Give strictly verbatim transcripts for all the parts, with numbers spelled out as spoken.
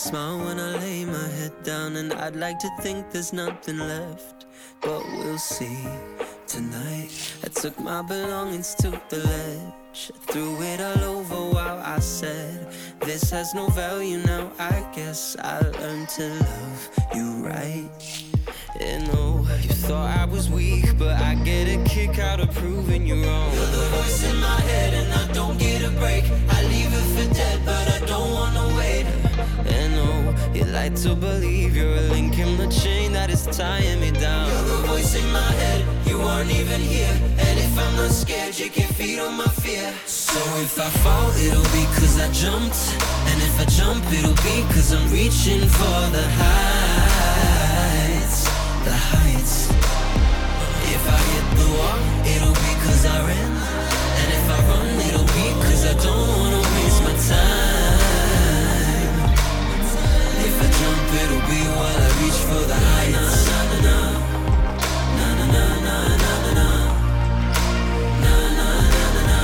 smile when I lay my head down, and I'd like to think there's nothing left, but we'll see tonight. I took my belongings to the ledge, threw it all over while I said, this has no value now, I guess I'll learn to love you right. And oh, you thought I was weak, but I get a kick out of proving you wrong. You're the voice in my head and I don't get a break. I leave it for dead, but I don't wanna wait. And oh, you like to believe you're a link in the chain that is tying me down. You're the voice in my head, you aren't even here. And if I'm not scared, you can feed on my fear. So if I fall, it'll be cause I jumped. And if I jump, it'll be cause I'm reaching for the heights. The heights. If I hit the wall, it'll be cause I ran. And if I run, it'll be cause I don't wanna waste my time. If I jump, it'll be while I reach for the heights. Na na na na na na na na na na na na na.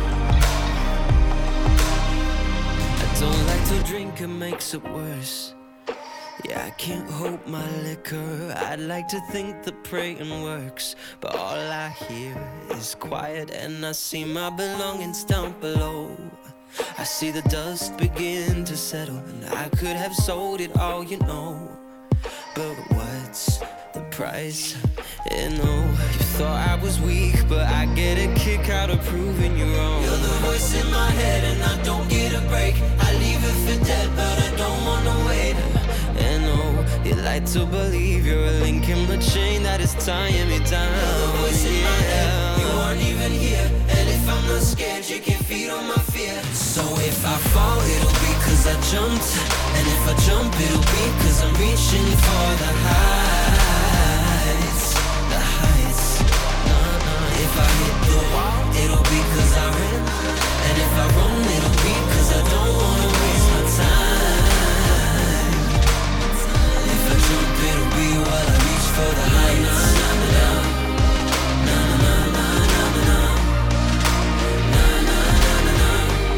I don't like to drink, it makes it worse. Yeah, I can't hold my liquor. I'd like to think the praying works, but all I hear is quiet, and I see my belongings down below. I see the dust begin to settle, and I could have sold it all, you know. But what's the price? And oh, you thought I was weak, but I get a kick out of proving you wrong. You're the voice in my head and I don't get a break. I leave it for dead, but I don't wanna wait. And oh, you like to believe you're a link in the chain that is tying me down. You're the voice in my head, you aren't even here. And if I'm not scared, you can feed on my fear. So if I fall, it'll be cause I jumped. And if I jump, it'll be cause I'm reaching for the heights. The heights. If I hit the wall, it'll be cause I ran. And if I run, it'll be cause I don't wanna waste my time. If I jump, it'll be while I reach for the heights. Na na na na na na na na na na na na.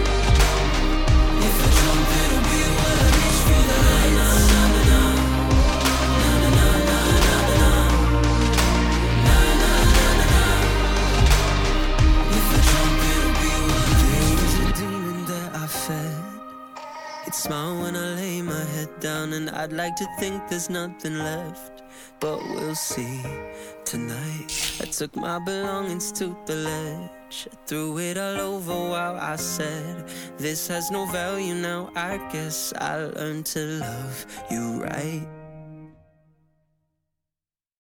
If I jump, it'll be while I reach for the heights. Na na na na na na na na na na na na. If I jump, it'll be while I reach. There is a demon that I fed. It smile when I lay my head down, and I'd like to think there's nothing left, but we'll see tonight. I took my belongings to the ledge, threw it all over while I said, this has no value now, I guess I'll learn to love you right.